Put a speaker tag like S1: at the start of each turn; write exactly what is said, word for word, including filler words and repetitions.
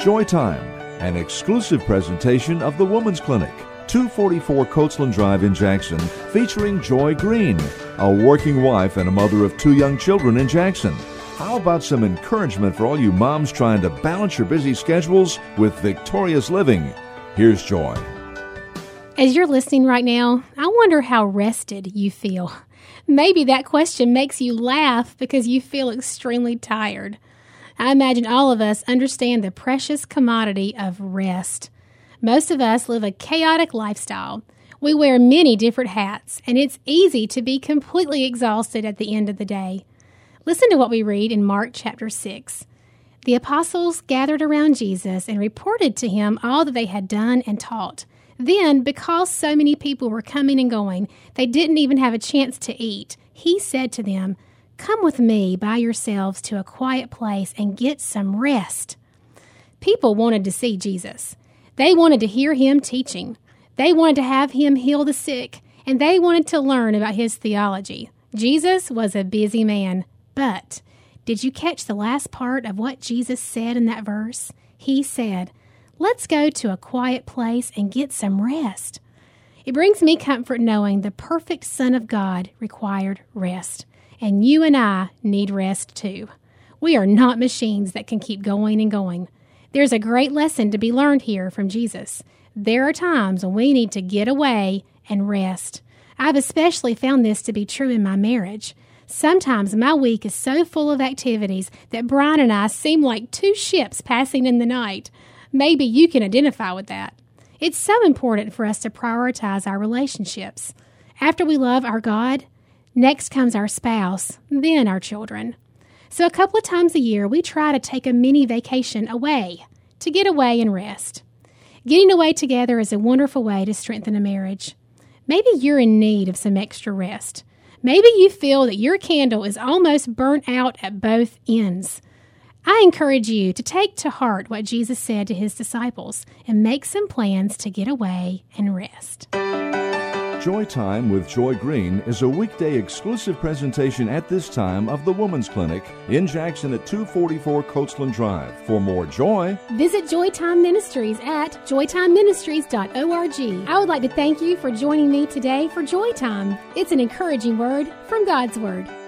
S1: Joy Time, an exclusive presentation of the Women's Clinic, two forty-four Coachland Drive in Jackson, featuring Joy Green, a working wife and a mother of two young children in Jackson. How about some encouragement for all you moms trying to balance your busy schedules with victorious living? Here's Joy.
S2: As you're listening right now, I wonder how rested you feel. Maybe that question makes you laugh because you feel extremely tired. I imagine all of us understand the precious commodity of rest. Most of us live a chaotic lifestyle. We wear many different hats, and it's easy to be completely exhausted at the end of the day. Listen to what we read in Mark chapter six. The apostles gathered around Jesus and reported to him all that they had done and taught. Then, because so many people were coming and going, they didn't even have a chance to eat. He said to them, "Come with me by yourselves to a quiet place and get some rest." People wanted to see Jesus. They wanted to hear him teaching. They wanted to have him heal the sick, and they wanted to learn about his theology. Jesus was a busy man, but did you catch the last part of what Jesus said in that verse? He said, "Let's go to a quiet place and get some rest." It brings me comfort knowing the perfect Son of God required rest. And you and I need rest too. We are not machines that can keep going and going. There's a great lesson to be learned here from Jesus. There are times when we need to get away and rest. I've especially found this to be true in my marriage. Sometimes my week is so full of activities that Brian and I seem like two ships passing in the night. Maybe you can identify with that. It's so important for us to prioritize our relationships. After we love our God, next comes our spouse, then our children. So a couple of times a year, we try to take a mini vacation away, to get away and rest. Getting away together is a wonderful way to strengthen a marriage. Maybe you're in need of some extra rest. Maybe you feel that your candle is almost burnt out at both ends. I encourage you to take to heart what Jesus said to his disciples and make some plans to get away and rest.
S1: Joy Time with Joy Green is a weekday exclusive presentation at this time of the Women's Clinic in Jackson at two forty-four Coachland Drive. For more joy,
S2: visit Joytime Ministries at joytime ministries dot org. I would like to thank you for joining me today for Joy Time. It's an encouraging word from God's Word.